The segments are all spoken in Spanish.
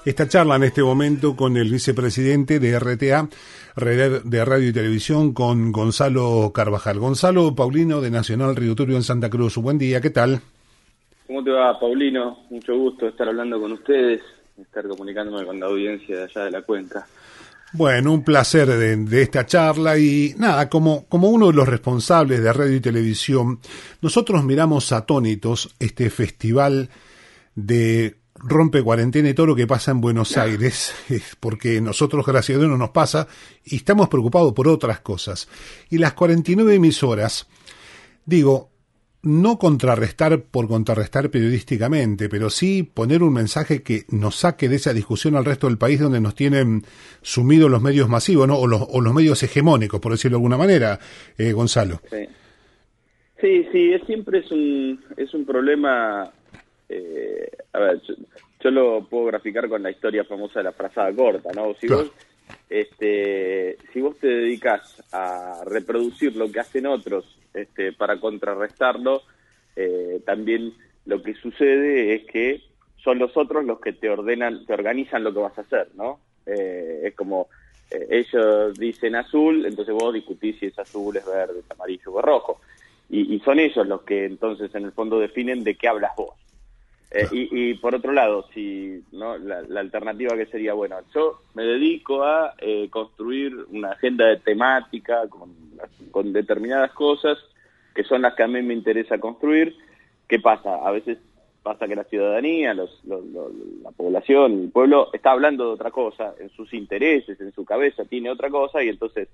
Esta charla en este momento con el vicepresidente de RTA, Red de Radio y Televisión, con Gonzalo Carvajal. Gonzalo Paulino, de Nacional Río Turbio en Santa Cruz. Buen día, ¿qué tal? ¿Cómo te va, Paulino? Mucho gusto estar hablando con ustedes, estar comunicándome con la audiencia de allá de la cuenca. Bueno, un placer de esta charla y nada, como uno de los responsables de Radio y Televisión, nosotros miramos atónitos este festival de rompe cuarentena y todo lo que pasa en Buenos Aires, porque nosotros, gracias a Dios, no nos pasa y estamos preocupados por otras cosas. Y las 49 emisoras, digo, no contrarrestar por contrarrestar periodísticamente, pero sí poner un mensaje que nos saque de esa discusión al resto del país donde nos tienen sumidos los medios masivos, ¿no? o los medios hegemónicos, por decirlo de alguna manera, Gonzalo. Sí, siempre es un problema. A ver, yo lo puedo graficar con la historia famosa de la frazada corta, ¿no? Si vos te dedicas a reproducir lo que hacen otros para contrarrestarlo, también lo que sucede es que son los otros los que te organizan lo que vas a hacer, ¿no? Es como ellos dicen azul, entonces vos discutís si es azul, es verde, es amarillo o es rojo. Y son ellos los que entonces en el fondo definen de qué hablas vos. Y por otro lado, si no la alternativa que sería, bueno, yo me dedico a construir una agenda de temática con determinadas cosas que son las que a mí me interesa construir. ¿Qué pasa? A veces pasa que la ciudadanía, la población, el pueblo está hablando de otra cosa, en sus intereses, en su cabeza tiene otra cosa y entonces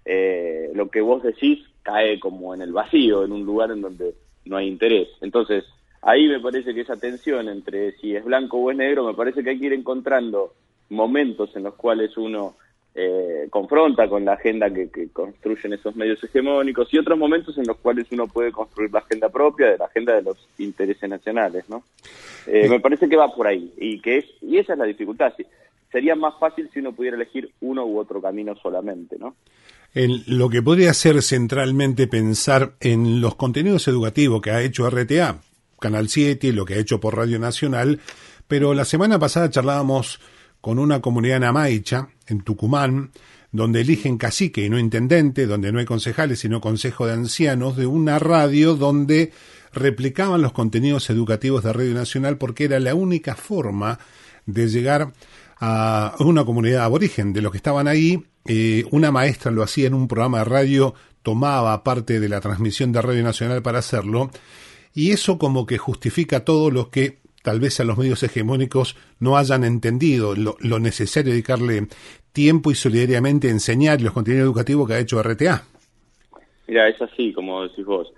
lo que vos decís cae como en el vacío, en un lugar en donde no hay interés. Entonces, ahí me parece que esa tensión entre si es blanco o es negro, me parece que hay que ir encontrando momentos en los cuales uno confronta con la agenda que construyen esos medios hegemónicos y otros momentos en los cuales uno puede construir la agenda propia, de la agenda de los intereses nacionales, ¿no? Me parece que va por ahí y esa es la dificultad. Sería más fácil si uno pudiera elegir uno u otro camino solamente, ¿no? Lo que podría ser centralmente pensar en los contenidos educativos que ha hecho RTA, Canal 7, lo que ha hecho por Radio Nacional, pero la semana pasada charlábamos con una comunidad namaicha en Tucumán, donde eligen cacique y no intendente, donde no hay concejales sino consejo de ancianos, de una radio donde replicaban los contenidos educativos de Radio Nacional porque era la única forma de llegar a una comunidad aborigen de los que estaban ahí. Una maestra lo hacía en un programa de radio, tomaba parte de la transmisión de Radio Nacional para hacerlo, y eso como que justifica todo lo que tal vez a los medios hegemónicos no hayan entendido, lo necesario dedicarle tiempo y solidariamente enseñar los contenidos educativos que ha hecho RTA. Mira, es así, como decís vos.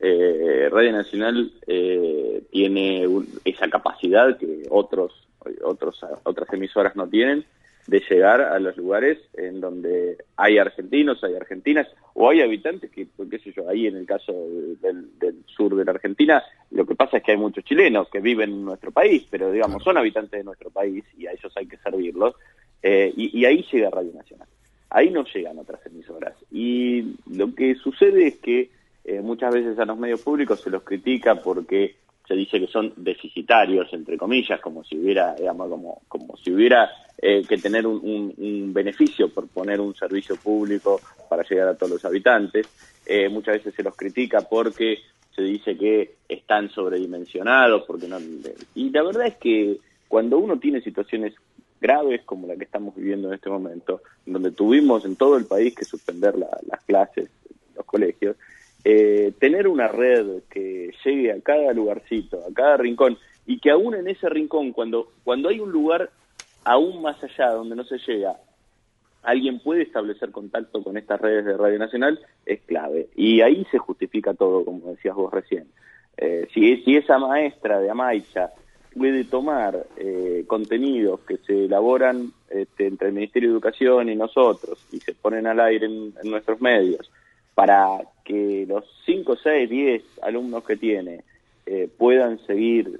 Radio Nacional tiene esa capacidad que otras emisoras no tienen, de llegar a los lugares en donde hay argentinos, hay argentinas, o hay habitantes que, qué sé yo, ahí en el caso del sur de la Argentina, lo que pasa es que hay muchos chilenos que viven en nuestro país, pero digamos, son habitantes de nuestro país y a ellos hay que servirlos, y ahí llega Radio Nacional. Ahí no llegan otras emisoras. Y lo que sucede es que muchas veces a los medios públicos se los critica porque se dice que son deficitarios, entre comillas, como si hubiera, digamos, como si hubiera que tener un beneficio por poner un servicio público para llegar a todos los habitantes. Muchas veces se los critica porque se dice que están sobredimensionados, porque no. Y la verdad es que cuando uno tiene situaciones graves como la que estamos viviendo en este momento, donde tuvimos en todo el país que suspender las clases, los colegios, tener una red que llegue a cada lugarcito, a cada rincón, y que aún en ese rincón, cuando hay un lugar aún más allá donde no se llega, alguien puede establecer contacto con estas redes de Radio Nacional, es clave. Y ahí se justifica todo, como decías vos recién. Si esa maestra de Amaicha puede tomar contenidos que se elaboran entre el Ministerio de Educación y nosotros, y se ponen al aire en nuestros medios, para que los 5, 6, 10 alumnos que tiene puedan seguir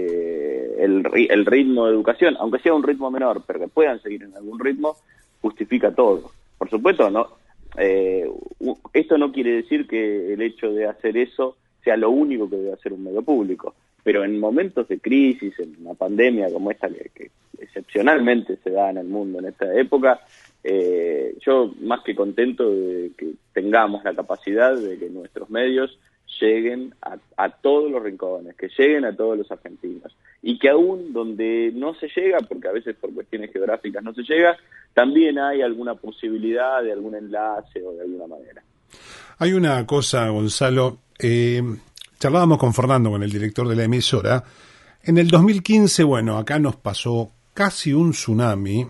el ritmo de educación, aunque sea un ritmo menor, pero que puedan seguir en algún ritmo, justifica todo. Por supuesto, no. Esto no quiere decir que el hecho de hacer eso sea lo único que debe hacer un medio público. pero en momentos de crisis, en una pandemia como esta que excepcionalmente se da en el mundo en esta época, yo más que contento de que tengamos la capacidad de que nuestros medios lleguen a todos los rincones, que lleguen a todos los argentinos, y que aún donde no se llega, porque a veces por cuestiones geográficas no se llega, también hay alguna posibilidad de algún enlace o de alguna manera. Hay una cosa, Gonzalo, charlábamos con Fernando, con el director de la emisora. En el 2015, bueno, acá nos pasó casi un tsunami,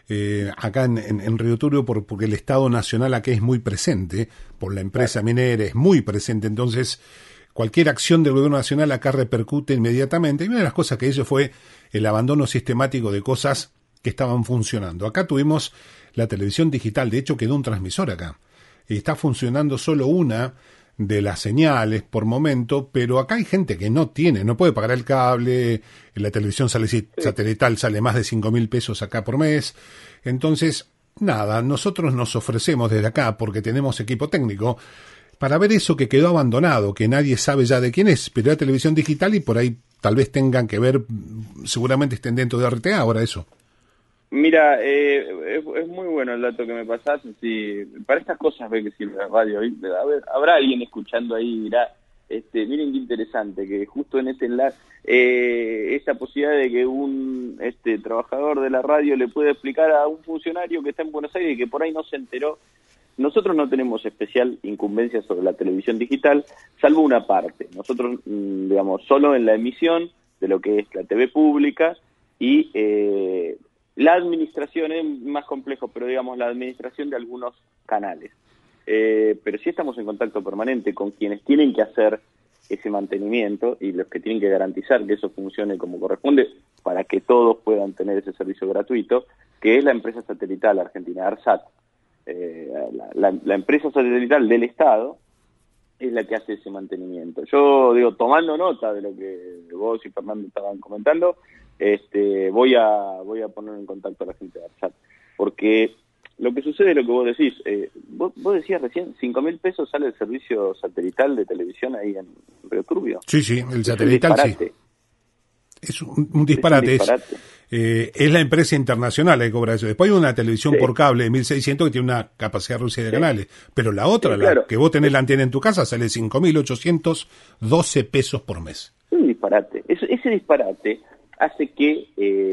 acá en Río Turbio, porque el Estado Nacional acá es muy presente, por la empresa minera es muy presente, entonces cualquier acción del gobierno nacional acá repercute inmediatamente, y una de las cosas que hizo fue el abandono sistemático de cosas que estaban funcionando. Acá tuvimos la televisión digital, de hecho quedó un transmisor acá, y está funcionando solo una de las señales por momento, pero acá hay gente que no puede pagar el cable, la televisión satelital sale más de 5.000 pesos acá por mes, entonces, nada, nosotros nos ofrecemos desde acá, porque tenemos equipo técnico, para ver eso que quedó abandonado, que nadie sabe ya de quién es, pero la televisión digital, y por ahí tal vez tengan que ver, seguramente estén dentro de RTA ahora eso. Mira, es muy bueno el dato que me pasaste. Sí, para estas cosas ve que sirve la radio. Habrá alguien escuchando ahí y dirá, miren qué interesante, que justo en este enlace, esa posibilidad de que un trabajador de la radio le pueda explicar a un funcionario que está en Buenos Aires y que por ahí no se enteró. Nosotros no tenemos especial incumbencia sobre la televisión digital, salvo una parte. Nosotros, digamos, solo en la emisión de lo que es la TV pública y la administración es más complejo, pero digamos la administración de algunos canales. Pero sí estamos en contacto permanente con quienes tienen que hacer ese mantenimiento y los que tienen que garantizar que eso funcione como corresponde para que todos puedan tener ese servicio gratuito, que es la empresa satelital argentina, ARSAT. La empresa satelital del Estado es la que hace ese mantenimiento. Yo digo, tomando nota de lo que vos y Fernando estaban comentando, voy a poner en contacto a la gente de ARSAT, porque lo que sucede es lo que vos decís. Vos decías recién, 5.000 pesos sale el servicio satelital de televisión ahí en Río Turbio. Sí, el satelital sí. Es un disparate. Es la empresa internacional la que cobra eso. Después hay una televisión por cable de 1.600 que tiene una capacidad reducida de canales. Pero la otra, la que vos tenés la antena en tu casa, sale 5.812 pesos por mes. Un disparate. Ese disparate hace que,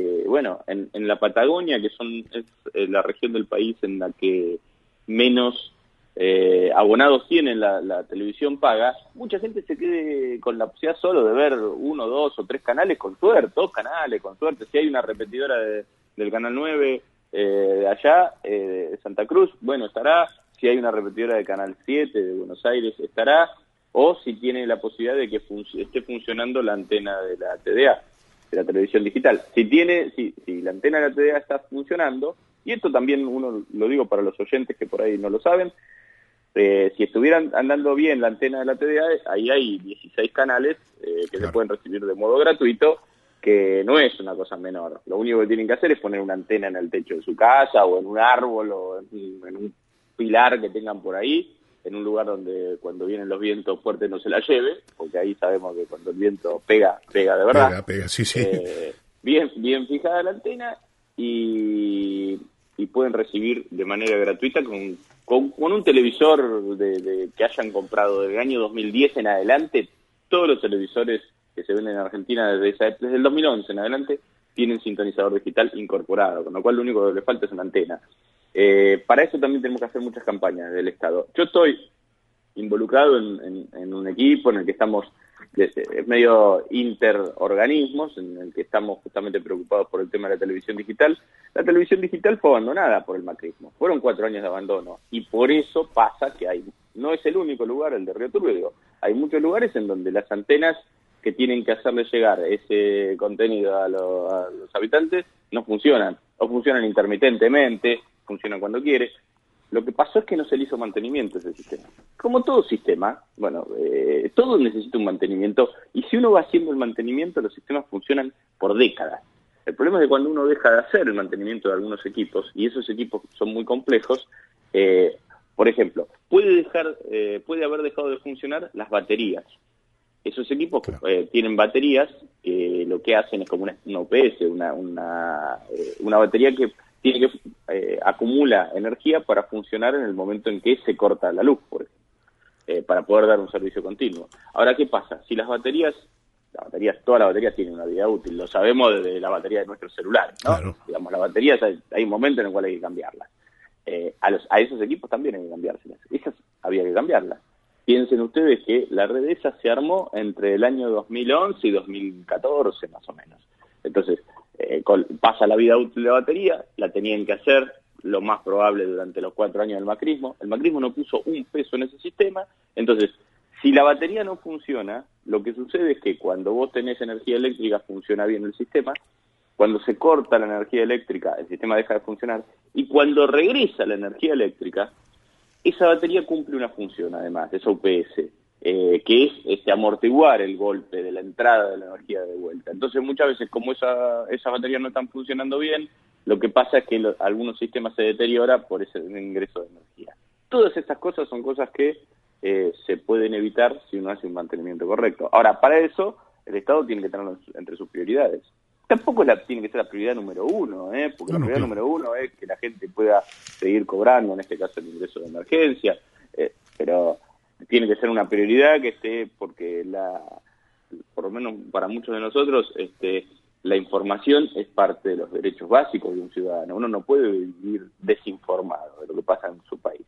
en la Patagonia, que es la región del país en la que menos abonados tienen la televisión paga, mucha gente se quede con la posibilidad solo de ver 1, 2 o 3 canales, con suerte, 2 canales, con suerte. Si hay una repetidora del Canal 9 de allá, de Santa Cruz, bueno, estará. Si hay una repetidora de Canal 7 de Buenos Aires, estará. O si tiene la posibilidad de que esté funcionando la antena de la TDA, de la televisión digital. Si la antena de la TDA está funcionando, y esto también uno lo digo para los oyentes que por ahí no lo saben, si estuvieran andando bien la antena de la TDA, ahí hay 16 canales que se pueden recibir de modo gratuito, que no es una cosa menor. Lo único que tienen que hacer es poner una antena en el techo de su casa, o en un árbol, o en un pilar que tengan por ahí, en un lugar donde cuando vienen los vientos fuertes no se la lleve, porque ahí sabemos que cuando el viento pega de verdad. Pega, sí. Bien fijada la antena, y pueden recibir de manera gratuita con un televisor que hayan comprado del año 2010 en adelante. Todos los televisores que se venden en Argentina desde el 2011 en adelante tienen sintonizador digital incorporado, con lo cual lo único que le falta es una antena. Para eso también tenemos que hacer muchas campañas del Estado. Yo estoy involucrado en un equipo en el que estamos medio interorganismos, en el que estamos justamente preocupados por el tema de la televisión digital. La televisión digital fue abandonada por el macrismo. Fueron 4 años de abandono, y por eso pasa que no es el único lugar, el de Río Turbio, hay muchos lugares en donde las antenas que tienen que hacerle llegar ese contenido a los habitantes no funcionan, o funcionan intermitentemente, funcionan cuando quiere. Lo que pasó es que no se le hizo mantenimiento a ese sistema. Como todo sistema, todo necesita un mantenimiento, y si uno va haciendo el mantenimiento, los sistemas funcionan por décadas. El problema es que cuando uno deja de hacer el mantenimiento de algunos equipos, y esos equipos son muy complejos, por ejemplo, puede haber dejado de funcionar las baterías. Esos equipos tienen baterías que lo que hacen es como una UPS, una batería que tiene que acumula energía para funcionar en el momento en que se corta la luz, por ejemplo, para poder dar un servicio continuo. Ahora, ¿qué pasa? Si todas las baterías tienen una vida útil, lo sabemos desde la batería de nuestros celulares, ¿no? Claro. Digamos, las baterías hay un momento en el cual hay que cambiarlas. A esos equipos también hay que cambiárselas. Esas había que cambiarlas. Piensen ustedes que la red esa se armó entre el año 2011 y 2014, más o menos. Entonces, pasa la vida útil de la batería, la tenían que hacer lo más probable durante los 4 años del macrismo. El macrismo no puso un peso en ese sistema. Entonces, si la batería no funciona, lo que sucede es que cuando vos tenés energía eléctrica funciona bien el sistema. Cuando se corta la energía eléctrica, el sistema deja de funcionar. Y cuando regresa la energía eléctrica, esa batería cumple una función, además, esa UPS, que es amortiguar el golpe de la entrada de la energía de vuelta. Entonces, muchas veces, como esas baterías no están funcionando bien, lo que pasa es que algunos sistemas se deterioran por ese ingreso de energía. Todas estas cosas son cosas que se pueden evitar si uno hace un mantenimiento correcto. Ahora, para eso, el Estado tiene que tenerlo entre sus prioridades. Tampoco tiene que ser la prioridad número uno, porque la prioridad número uno es que la gente pueda seguir cobrando, en este caso el ingreso de emergencia, pero tiene que ser una prioridad que esté, porque por lo menos para muchos de nosotros, la información es parte de los derechos básicos de un ciudadano. Uno no puede vivir desinformado de lo que pasa en su país.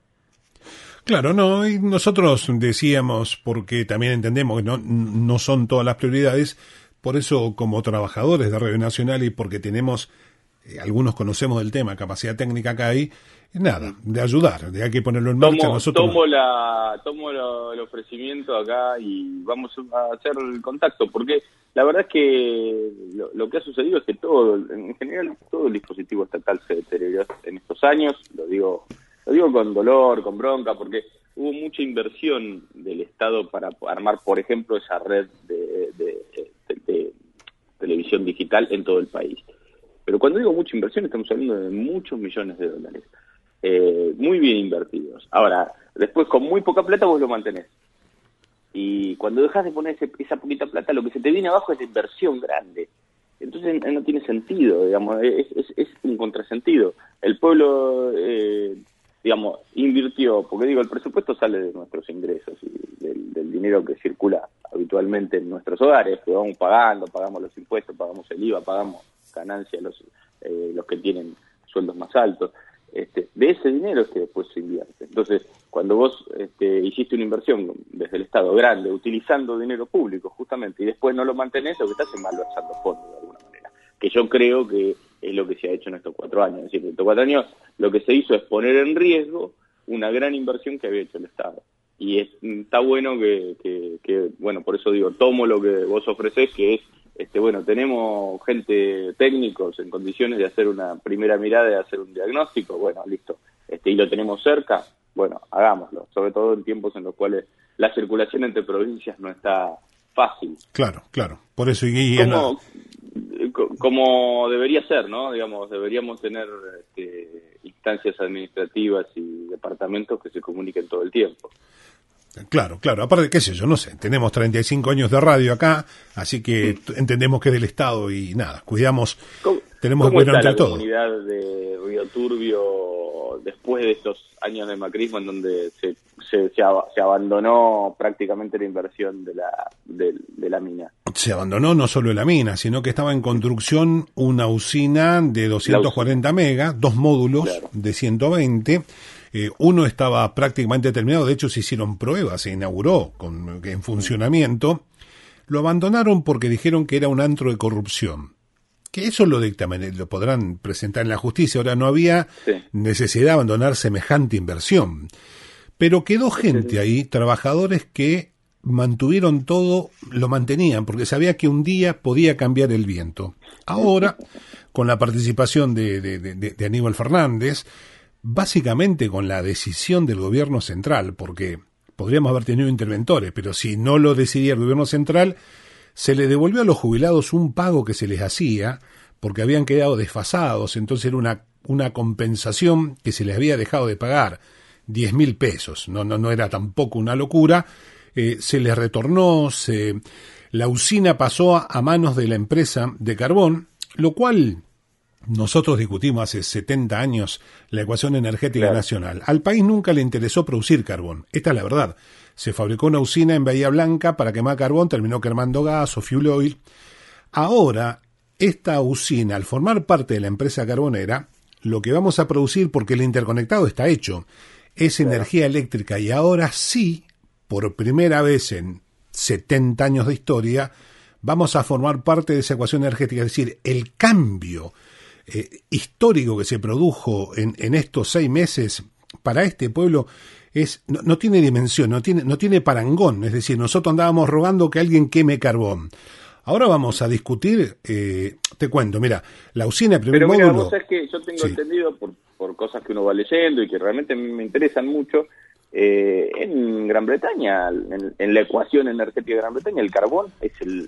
Claro, no, y nosotros decíamos, porque también entendemos que no son todas las prioridades. Por eso, como trabajadores de Radio Nacional y porque tenemos, algunos conocemos del tema, capacidad técnica acá hay, nada, de ayudar, hay que ponerlo en marcha nosotros. Tomo el ofrecimiento acá y vamos a hacer el contacto, porque la verdad es que lo que ha sucedido es que en general, todo el dispositivo estatal se deterioró en estos años, lo digo con dolor, con bronca, porque hubo mucha inversión del Estado para armar, por ejemplo, esa red de televisión digital en todo el país. Pero cuando digo mucha inversión, estamos hablando de muchos millones de dólares, muy bien invertidos. Ahora, después con muy poca plata vos lo mantenés. Y cuando dejas de poner esa poquita plata, lo que se te viene abajo es la inversión grande. Entonces no tiene sentido, digamos, es un contrasentido. El pueblo, invirtió, porque el presupuesto sale de nuestros ingresos y del dinero que circula habitualmente en nuestros hogares, que vamos pagamos los impuestos, pagamos el IVA, pagamos ganancias los que tienen sueldos más altos. De ese dinero es que después se invierte. Entonces, cuando vos hiciste una inversión desde el Estado grande, utilizando dinero público justamente, y después no lo mantenés, lo que estás es malversando fondos de alguna manera. Que yo creo que es lo que se ha hecho en estos 4 años. Es decir, en estos 4 años lo que se hizo es poner en riesgo una gran inversión que había hecho el Estado. Y está bueno que por eso digo, tomo lo que vos ofrecés, que es, tenemos técnicos en condiciones de hacer una primera mirada, de hacer un diagnóstico, listo, y lo tenemos cerca, hagámoslo, sobre todo en tiempos en los cuales la circulación entre provincias no está fácil. Claro, por eso como debería ser, ¿no? Digamos, deberíamos tener instancias administrativas y departamentos que se comuniquen todo el tiempo. Claro, aparte, qué sé yo, no sé, tenemos 35 años de radio acá, así que entendemos que es del Estado y nada, tenemos que cuidar entre todos. ¿Cómo está la comunidad de Río Turbio después de estos años de macrismo en donde se abandonó prácticamente la inversión de la mina? Se abandonó no solo la mina, sino que estaba en construcción una usina de 240 megas, 2 módulos de 120. Uno estaba prácticamente terminado, de hecho se hicieron pruebas, se inauguró en funcionamiento. Lo abandonaron porque dijeron que era un antro de corrupción. Que eso lo podrán presentar en la justicia. Ahora, no había necesidad de abandonar semejante inversión. Pero quedó gente ahí, trabajadores que mantuvieron todo, lo mantenían, porque sabía que un día podía cambiar el viento. Ahora, con la participación de Aníbal Fernández, básicamente con la decisión del gobierno central, porque podríamos haber tenido interventores, pero si no lo decidía el gobierno central, se le devolvió a los jubilados un pago que se les hacía, porque habían quedado desfasados, entonces era una compensación que se les había dejado de pagar, 10.000 pesos, no era tampoco una locura, se les retornó, la usina pasó a manos de la empresa de carbón, lo cual nosotros discutimos hace 70 años la ecuación energética nacional. Al país nunca le interesó producir carbón, esta es la verdad. Se fabricó una usina en Bahía Blanca para quemar carbón, terminó quemando gas o fuel oil. Ahora, esta usina, al formar parte de la empresa carbonera, lo que vamos a producir, porque el interconectado está hecho, es energía eléctrica, y ahora sí, por primera vez en 70 años de historia, vamos a formar parte de esa ecuación energética. Es decir, el cambio histórico que se produjo en estos 6 meses para este pueblo no tiene dimensión, no tiene parangón. Es decir, nosotros andábamos rogando que alguien queme carbón. Ahora vamos a discutir, te cuento, mira, la usina de primer módulo... Pero vos sabés que yo tengo entendido por cosas que uno va leyendo y que realmente me interesan mucho, en Gran Bretaña, en la ecuación energética de Gran Bretaña, el carbón es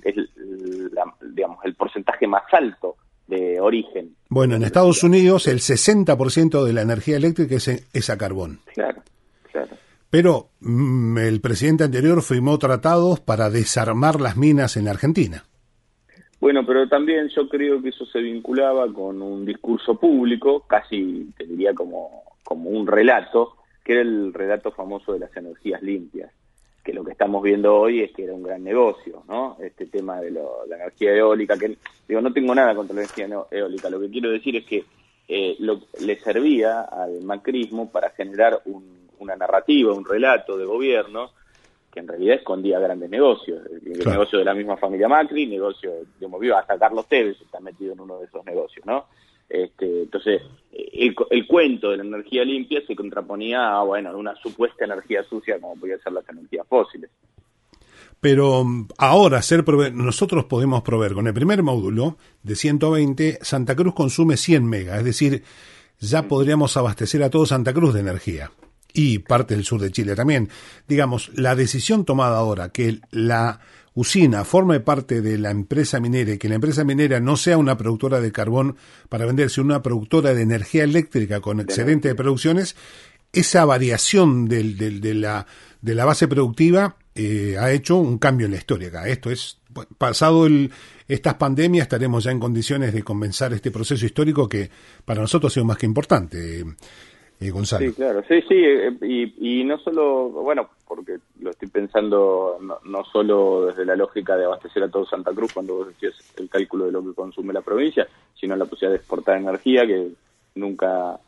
digamos, el porcentaje más alto de origen. Bueno, en Estados Unidos el 60% de la energía eléctrica es a carbón. Claro. Pero el presidente anterior firmó tratados para desarmar las minas en la Argentina. Bueno, pero también yo creo que eso se vinculaba con un discurso público, casi te diría como un relato, que era el relato famoso de las energías limpias, que lo que estamos viendo hoy es que era un gran negocio, ¿no? Este tema de la energía eólica, que digo, no tengo nada contra la energía eólica, lo que quiero decir es que le servía al macrismo para generar una narrativa, un relato de gobierno que en realidad escondía grandes negocios, el negocio de la misma familia Macri, negocio, digamos, hasta Carlos Tevez está metido en uno de esos negocios, ¿no? Entonces, el cuento de la energía limpia se contraponía a, una supuesta energía sucia como podía ser las energías fósiles. Pero ahora nosotros podemos proveer con el primer módulo de 120, Santa Cruz consume 100 megas, es decir, ya podríamos abastecer a todo Santa Cruz de energía. Y parte del sur de Chile también. Digamos, la decisión tomada ahora, que la usina forme parte de la empresa minera y que la empresa minera no sea una productora de carbón para vender, sino una productora de energía eléctrica con excedente de producciones, esa variación de la base productiva ha hecho un cambio en la historia acá. Esto es, pasado estas pandemias, estaremos ya en condiciones de comenzar este proceso histórico que para nosotros ha sido más que importante. Gonzalo. Sí, claro, sí, y no solo, porque lo estoy pensando no solo desde la lógica de abastecer a todo Santa Cruz cuando vos decías el cálculo de lo que consume la provincia, sino la posibilidad de exportar energía que nunca,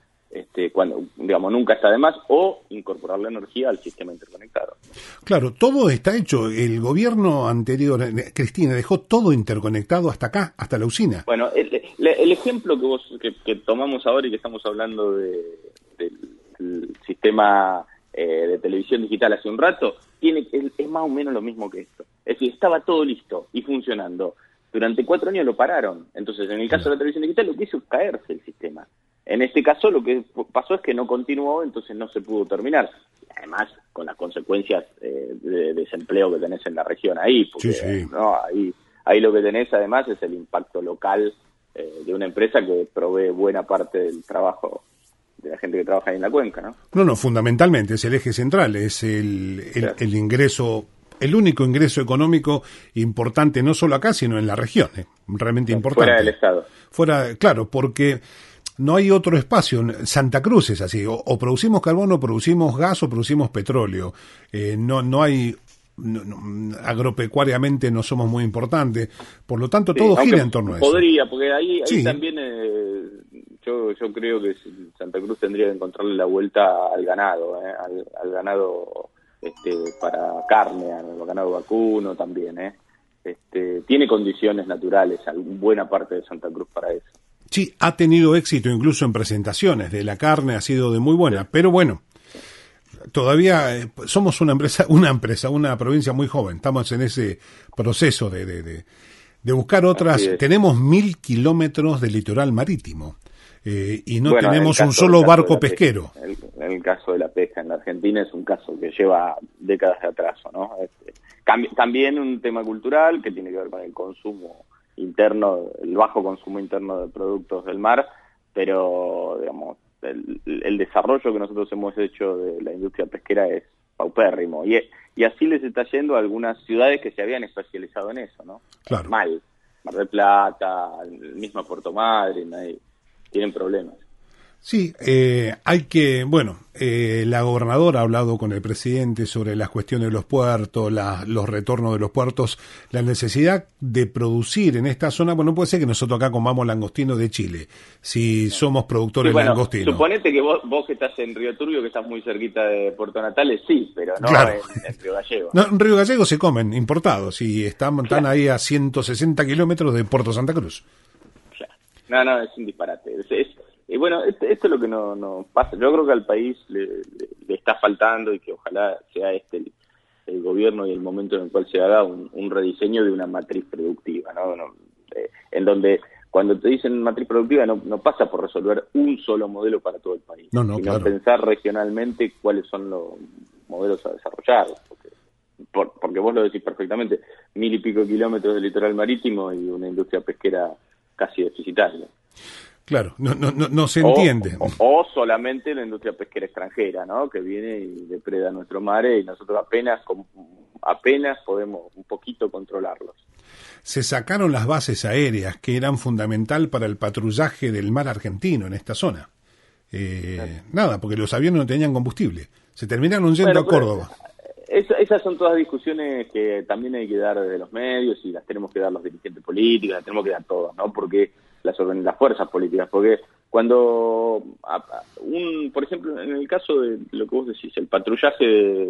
nunca está de más, o incorporar la energía al sistema interconectado. Claro, todo está hecho. El gobierno anterior, Cristina, dejó todo interconectado hasta acá, hasta la usina. Bueno, el ejemplo que tomamos ahora y que estamos hablando del sistema de televisión digital hace un rato, es más o menos lo mismo que esto. Es decir, estaba todo listo y funcionando. Durante 4 años lo pararon. Entonces, en el caso de la televisión digital, lo que hizo es caerse el sistema. En este caso, lo que pasó es que no continuó, entonces no se pudo terminar. Además, con las consecuencias de desempleo que tenés en la región ahí, porque ¿no? Ahí lo que tenés, además, es el impacto local de una empresa que provee buena parte del trabajo de la gente que trabaja ahí en la cuenca, ¿no? No, fundamentalmente es el eje central, es el ingreso, el único ingreso económico importante, no solo acá, sino en la región, realmente importante. Fuera del Estado. Claro, porque no hay otro espacio. Santa Cruz es así, o producimos carbón, o producimos gas, o producimos petróleo. No hay... agropecuariamente no somos muy importantes, por lo tanto todo gira en torno a eso. Podría, porque ahí también yo creo que Santa Cruz tendría que encontrarle la vuelta al ganado, al ganado para carne, al ganado vacuno también, tiene condiciones naturales, buena parte de Santa Cruz para eso. Sí, ha tenido éxito incluso en presentaciones de la carne, ha sido de muy buena, pero bueno, todavía somos una provincia muy joven, estamos en ese proceso de buscar otras. Tenemos 1000 kilómetros de litoral marítimo y no tenemos un solo barco pesquero. El caso de la pesca en la Argentina es un caso que lleva décadas de atraso, ¿no? También un tema cultural que tiene que ver con el consumo interno, el bajo consumo interno de productos del mar, pero digamos el desarrollo que nosotros hemos hecho de la industria pesquera es paupérrimo. Y así les está yendo a algunas ciudades que se habían especializado en eso, ¿no? Claro. Mal. Mar del Plata, el mismo Puerto Madryn, tienen problemas. Sí, la gobernadora ha hablado con el presidente sobre las cuestiones de los puertos, los retornos de los puertos, la necesidad de producir en esta zona. Bueno, no puede ser que nosotros acá comamos langostino de Chile, si somos productores de langostino. Suponete que vos que estás en Río Turbio, que estás muy cerquita de Puerto Natales, sí, pero no claro. en Río Gallego. No, en Río Gallego se comen importados y están ahí a 160 kilómetros de Puerto Santa Cruz. Claro. No, es un disparate. Y bueno, esto es lo que no pasa. Yo creo que al país le está faltando, y que ojalá sea el gobierno y el momento en el cual se haga un rediseño de una matriz productiva, ¿no? En donde cuando te dicen matriz productiva no pasa por resolver un solo modelo para todo el país, sino claro. Pensar regionalmente cuáles son los modelos a desarrollar. Porque vos lo decís perfectamente, 1000 y pico kilómetros de litoral marítimo y una industria pesquera casi deficitaria. Claro, no se entiende. O solamente la industria pesquera extranjera, ¿no? Que viene y depreda nuestro mar y nosotros apenas podemos un poquito controlarlos. Se sacaron las bases aéreas que eran fundamental para el patrullaje del mar argentino en esta zona. Claro. Nada, porque los aviones no tenían combustible. Se terminaron yendo a Córdoba. Esas son todas discusiones que también hay que dar desde los medios y las tenemos que dar los dirigentes políticos, las tenemos que dar todos, ¿no? Porque las fuerzas políticas, porque cuando por ejemplo, en el caso de lo que vos decís, el patrullaje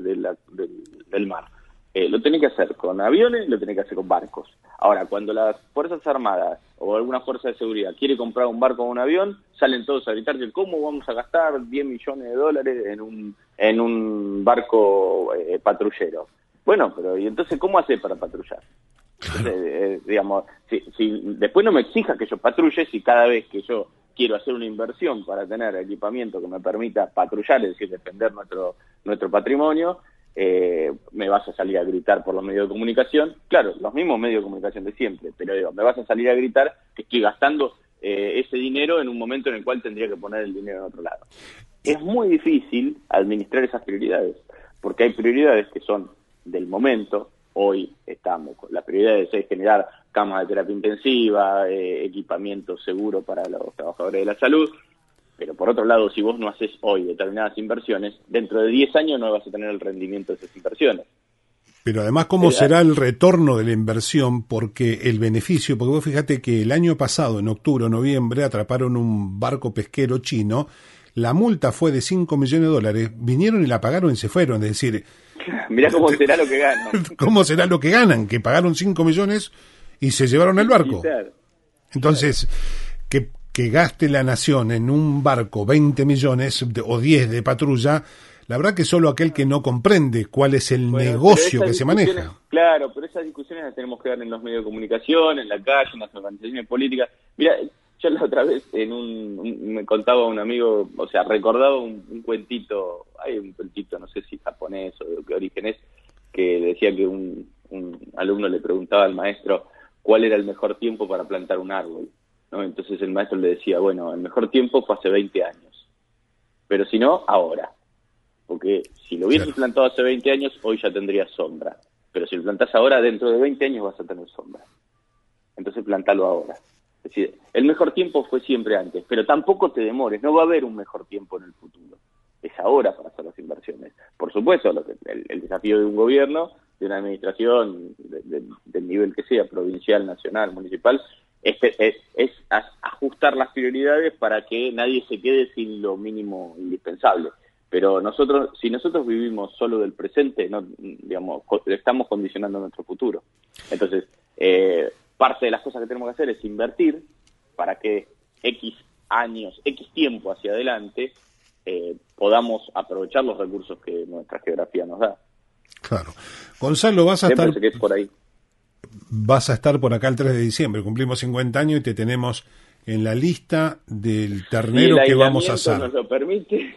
del mar, lo tenés que hacer con aviones, lo tenés que hacer con barcos. Ahora, cuando las Fuerzas Armadas o alguna fuerza de seguridad quiere comprar un barco o un avión, salen todos a gritar que cómo vamos a gastar 10 millones de dólares en un barco patrullero. Bueno, pero ¿y entonces cómo hace para patrullar? Entonces, digamos, si después no me exija que yo patrulle, si cada vez que yo quiero hacer una inversión para tener equipamiento que me permita patrullar, es decir, defender nuestro patrimonio, me vas a salir a gritar por los medios de comunicación. Claro, los mismos medios de comunicación de siempre, pero digo, me vas a salir a gritar que estoy gastando ese dinero en un momento en el cual tendría que poner el dinero en otro lado. Es muy difícil administrar esas prioridades, porque hay prioridades que son del momento. Hoy la prioridad es generar camas de terapia intensiva, equipamiento seguro para los trabajadores de la salud, pero por otro lado, si vos no haces hoy determinadas inversiones, dentro de 10 años no vas a tener el rendimiento de esas inversiones. Pero además, ¿cómo será el retorno de la inversión? Porque el beneficio, porque vos fíjate que el año pasado, en octubre o noviembre, atraparon un barco pesquero chino, la multa fue de $5 millones, vinieron y la pagaron y se fueron, es decir... Mirá cómo será lo que ganan. ¿Cómo será lo que ganan? Que pagaron 5 millones y se llevaron el barco. Claro. Entonces, que gaste la nación en un barco 20 millones o 10 de patrulla, la verdad que solo aquel que no comprende cuál es el negocio que se maneja. Claro, pero esas discusiones las tenemos que dar en los medios de comunicación, en la calle, en las organizaciones políticas. Mira, yo la otra vez me contaba un amigo, o sea, recordaba un cuentito, hay un cuentito, no sé si japonés o de qué origen es, que decía que un alumno le preguntaba al maestro cuál era el mejor tiempo para plantar un árbol, ¿no? Entonces el maestro le decía, bueno, el mejor tiempo fue hace 20 años, pero si no, ahora. Porque si lo hubieses plantado hace 20 años, hoy ya tendrías sombra. Pero si lo plantás ahora, dentro de 20 años vas a tener sombra. Entonces plantalo ahora. Es decir, el mejor tiempo fue siempre antes, pero tampoco te demores, no va a haber un mejor tiempo en el futuro. Es ahora para hacer las inversiones. Por supuesto, el desafío de un gobierno, de una administración, del nivel que sea, provincial, nacional, municipal, es ajustar las prioridades para que nadie se quede sin lo mínimo indispensable. Pero si nosotros vivimos solo del presente, no, digamos, estamos condicionando nuestro futuro. Entonces, parte de las cosas que tenemos que hacer es invertir para que X tiempo hacia adelante podamos aprovechar los recursos que nuestra geografía nos da. Claro. Gonzalo, vas a estar... que es por ahí. Vas a estar por acá el 3 de diciembre, cumplimos 50 años y te tenemos en la lista del ternero que vamos a asar. Nos lo permite.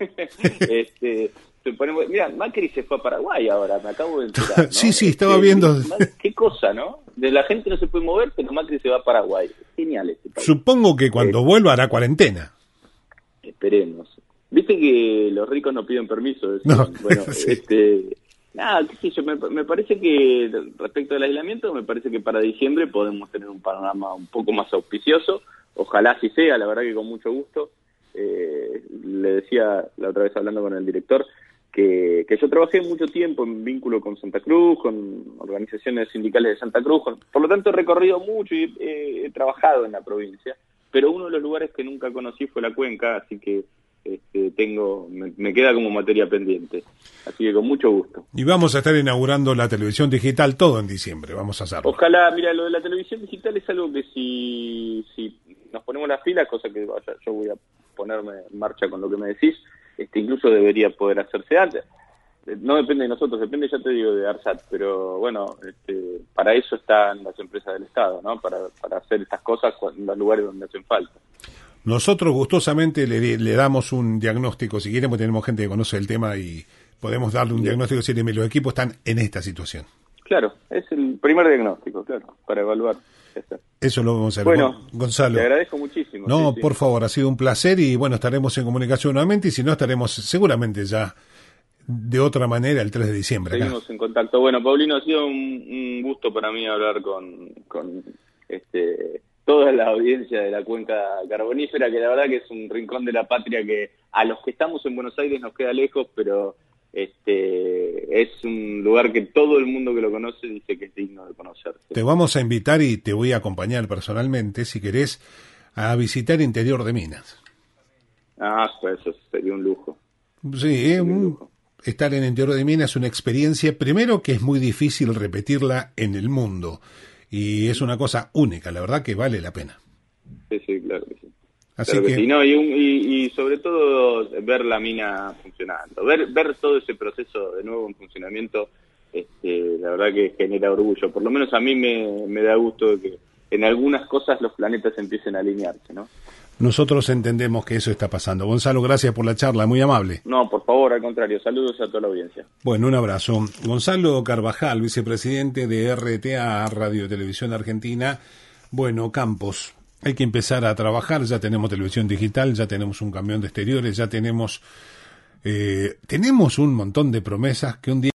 Mira, Macri se fue a Paraguay ahora, me acabo de enterar, ¿no? Sí, estaba viendo. Qué cosa, ¿no? De la gente no se puede mover, pero Macri se va a Paraguay. Genial este país. Supongo que cuando vuelva hará cuarentena. Esperemos. Viste que los ricos no piden permiso. No, bueno, sí. nada, qué sé yo, me parece que respecto al aislamiento, me parece que para diciembre podemos tener un panorama un poco más auspicioso. Ojalá así sea, la verdad que con mucho gusto. Le decía la otra vez hablando con el director que yo trabajé mucho tiempo en vínculo con Santa Cruz, con organizaciones sindicales de Santa Cruz, por lo tanto he recorrido mucho y he trabajado en la provincia, pero uno de los lugares que nunca conocí fue la Cuenca, así que me queda como materia pendiente, así que con mucho gusto. Y vamos a estar inaugurando la televisión digital todo en diciembre, vamos a hacerlo. Ojalá, mira, lo de la televisión digital es algo que si nos ponemos las pilas, cosa que yo voy a ponerme en marcha con lo que me decís, incluso debería poder hacerse antes. No depende de nosotros, depende, ya te digo, de ARSAT, pero bueno, para eso están las empresas del Estado, ¿no? Para hacer estas cosas en los lugares donde hacen falta. Nosotros gustosamente le damos un diagnóstico, si queremos, tenemos gente que conoce el tema y podemos darle un diagnóstico, si los equipos están en esta situación. Claro, es el primer diagnóstico, claro, para evaluar. Eso lo vamos a hacer. Bueno, Gonzalo, te agradezco muchísimo. No, sí. por favor, ha sido un placer y bueno, estaremos en comunicación nuevamente y si no, estaremos seguramente ya de otra manera el 3 de diciembre. Seguimos acá en contacto. Bueno, Paulino, ha sido un gusto para mí hablar con toda la audiencia de la Cuenca Carbonífera, que la verdad que es un rincón de la patria que a los que estamos en Buenos Aires nos queda lejos, pero es un lugar que todo el mundo que lo conoce dice que es digno de conocerse. te vamos a invitar y te voy a acompañar personalmente, si querés, a visitar Interior de Minas. Pues eso sería un lujo. Sí, estar en Interior de Minas es una experiencia, primero que es muy difícil repetirla en el mundo, y es una cosa única, la verdad que vale la pena. Sí, claro que sí. Así claro que que sí, no, y sobre todo ver la mina funcionando, ver todo ese proceso de nuevo en funcionamiento, la verdad que genera orgullo. Por lo menos a mí me da gusto de que en algunas cosas los planetas empiecen a alinearse, ¿no? nosotros entendemos que eso está pasando. Gonzalo, gracias por la charla, muy amable. No, por favor, al contrario, saludos a toda la audiencia. Bueno, un abrazo. Gonzalo Carvajal, vicepresidente de RTA, Radio Televisión Argentina. Bueno, Campos, hay que empezar a trabajar, ya tenemos televisión digital, ya tenemos un camión de exteriores, ya tenemos un montón de promesas que un día